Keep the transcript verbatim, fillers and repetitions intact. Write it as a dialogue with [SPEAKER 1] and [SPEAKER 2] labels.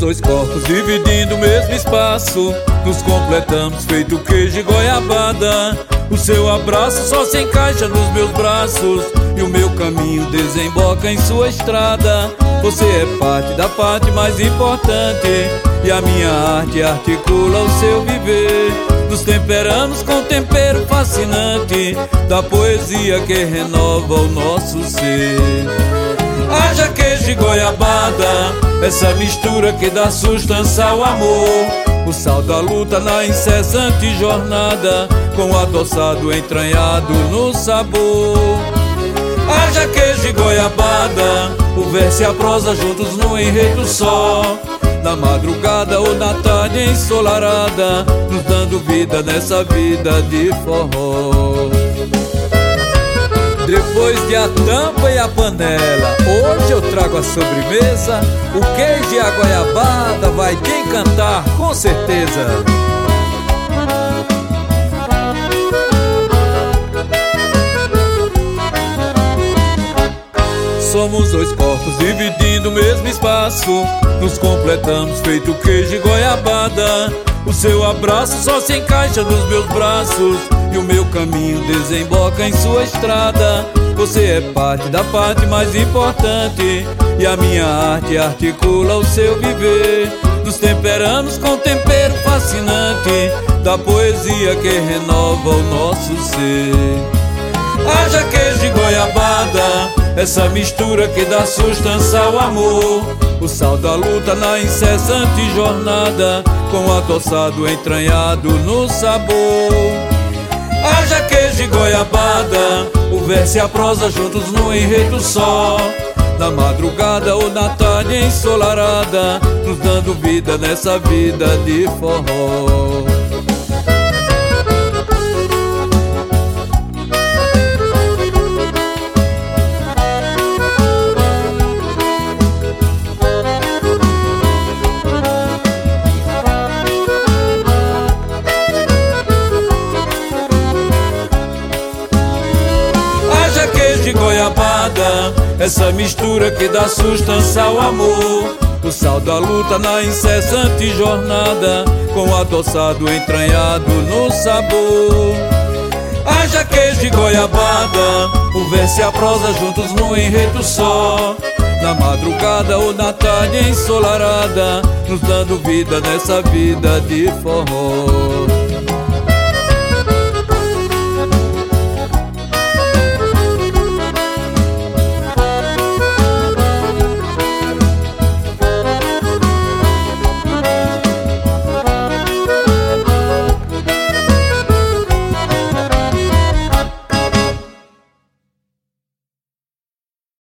[SPEAKER 1] dois corpos dividindo o mesmo espaço, nos completamos feito queijo e goiabada. O seu abraço só se encaixa nos meus braços e o meu caminho desemboca em sua estrada. Você é parte da parte mais importante e a minha arte articula o seu viver. Nos temperamos com tempero fascinante da poesia que renova o nosso ser. Haja queijo e goiabada, essa mistura que dá sustância ao amor. O sal da luta na incessante jornada, com o adoçado entranhado no sabor. Haja queijo e goiabada, o verso e a prosa juntos no enredo só. Na madrugada ou na tarde ensolarada, nos dando vida nessa vida de forró. Depois de a tampa e a panela, hoje eu trago a sobremesa. O queijo e a goiabada vai te encantar com certeza. Somos dois corpos dividindo o mesmo espaço, nos completamos feito queijo e goiabada. O seu abraço só se encaixa nos meus braços e o meu caminho desemboca em sua estrada. Você é parte da parte mais importante e a minha arte articula o seu viver. Nos temperamos com tempero fascinante da poesia que renova o nosso ser. Haja queijo e goiabada, essa mistura que dá sustância ao amor. O sal da luta na incessante jornada, com o adoçado entranhado no sabor. Haja queijo e goiabada, o verso e a prosa juntos no enredo só. Na madrugada ou na tarde ensolarada, nos dando vida nessa vida de forró. De goiabada, essa mistura que dá sustância ao amor. O sal da luta na incessante jornada, com o adoçado entranhado no sabor. Haja queijo e goiabada, o verso e a prosa juntos no enredo só. Na madrugada ou na tarde ensolarada, nos dando vida nessa vida de forró.